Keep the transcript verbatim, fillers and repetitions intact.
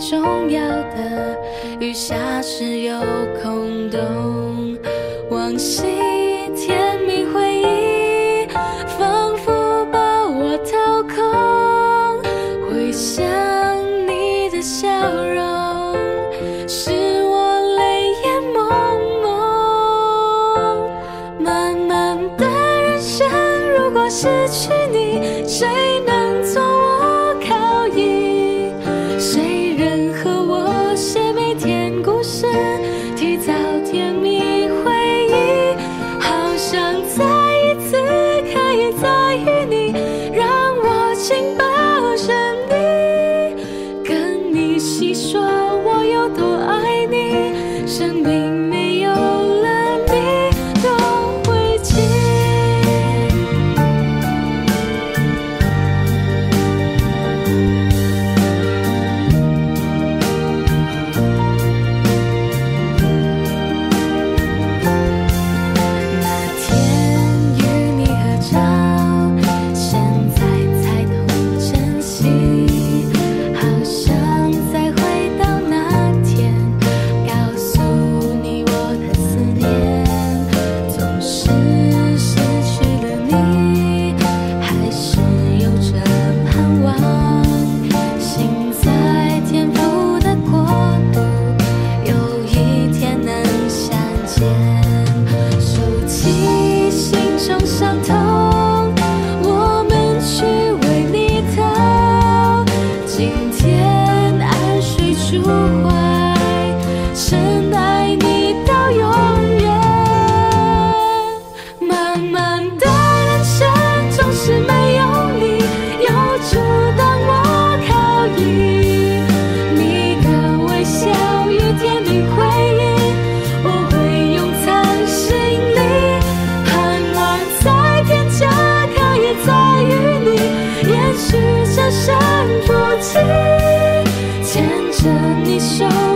重要的，雨下时有空洞，往昔甜蜜回忆仿佛把我掏空，回想你的笑容，使我泪眼朦胧。漫漫的人生，如果失去你，谁能做我靠倚？谁人和我写每天故事，缔造甜蜜回忆？好想再一次可以再与你，让我紧抱着你，跟你细说我有多爱你，生命没有了你多危机。生不息，牵着你手。